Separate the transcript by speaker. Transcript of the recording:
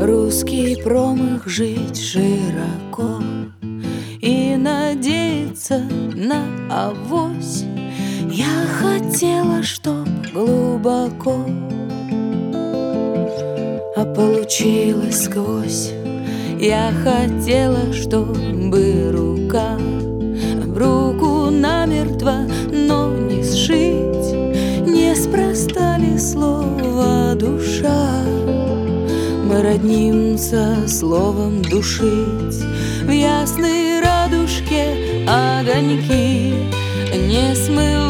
Speaker 1: русский промах жить широко и надеяться на авось. Я хотела, чтоб глубоко, а получилось сквозь. Я хотела, чтобы рука об руку намертво, но не сшить. Неспроста ли слово душа? Мы роднимся словом душить. В ясной радужке огоньки не смывают